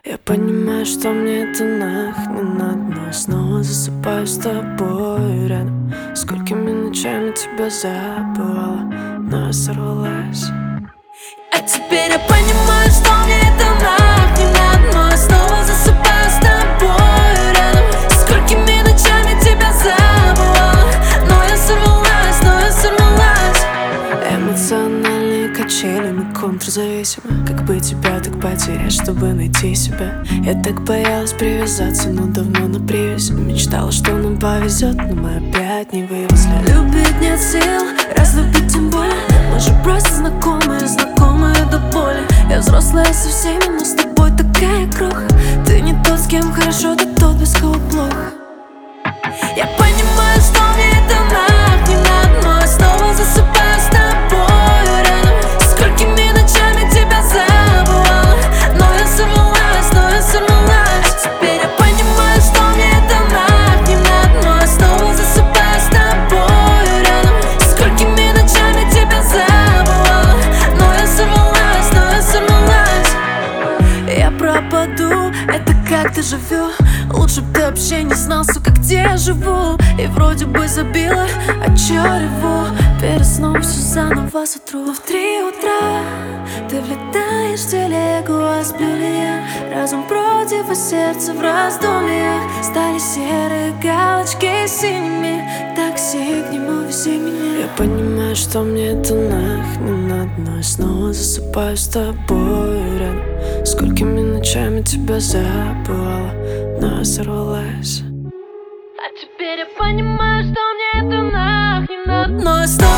Я понимаю, что мне это нах не надо, но я снова засыпаю с тобой рядом. Сколькими ночами тебя забывала, но я сорвалась. А теперь я понимаю, что мне это нах не надо, но я снова засыпаю с тобой рядом. Сколькими ночами тебя забывала, но я сорвалась, но я сорвалась. Эмоциональные качели, мы контрзависимы. Как бы тебя так потерять, чтобы найти себя? Я так боялась привязаться, но давно на привязи. Мечтала, что нам повезет, но мы опять не вывезли. Любить нет сил, разлюбить тем более. Мы же просто знакомые, знакомые до боли. Я взрослая со всеми, но с тобой такая кроха. Ты не тот, с кем хорошо, ты тот, без кого плохо. Я понимаю, что мне это нах не надо, но я снова засыпаю с тобой рядом. Сколькими ночами тебя забывала, но я сорвалась, но я сорвалась. Теперь я понимаю, что мне это нах не надо, но я снова засыпаю с тобой рядом. Сколькими ночами тебя забывала, но я сорвалась, но я сорвалась. Я пропаду, это как дежавю. Лучше б ты вообще не знал, сука, где я живу. И вроде бы забила, а чё реву? Перед сном все заново сотру. Но в 3 утра ты влетаешь в телегу, а сплю ли я? Разум против, а сердце в раздумьях. Стали серые галочки синими. Такси к нему вези меня. Я понимаю, что мне это нах не надо, но я снова засыпаю с тобой рядом. Сколькими ночами тебя забывала, но я сорвалась. А теперь я понимаю, что мне это нах не надо, но я снова